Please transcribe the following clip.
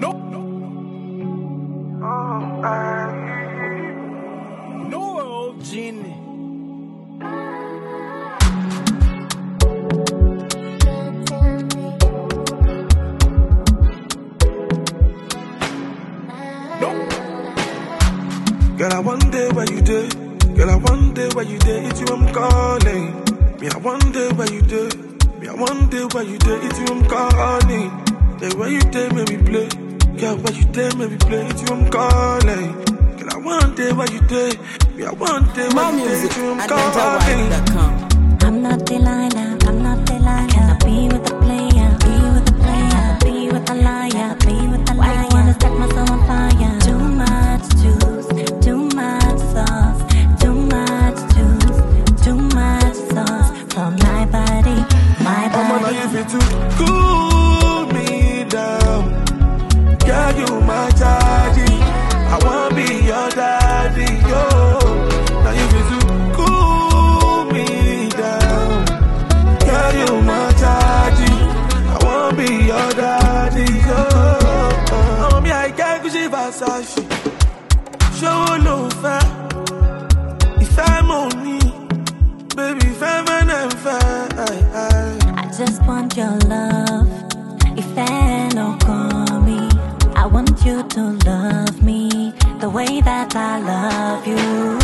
No, Genie. Girl, I wonder where you did. Girl, I wonder where you did. It's you I'm calling. Me, I wonder where you did. Me, I wonder where you did. It's you I'm calling. The way you did made me play. Girl, where you did made me play. It's you I'm calling. Girl, I wonder where you did. Me, I wonder where you did. It's you I'm calling. I'm not Delilah. I'm not Delilah. Can I be with the player? Be with the player. Be with the liar. Be with the liar. Why you wanna set my soul on fire? Too much juice. Too much sauce. Too much juice. Too much sauce. From my body. My body. I'm gonna if it to cool me down. Girl, you my daddy. I wanna be your daddy, yo. Now you feel to cool me down. Girl, you my daddy. I wanna be your daddy, yo. I'm here, I can't go see Versace. Show no fair. If I'm on me, baby, if I'm an fair. I just want your love. If no call me, I want you to love me the way that I love you.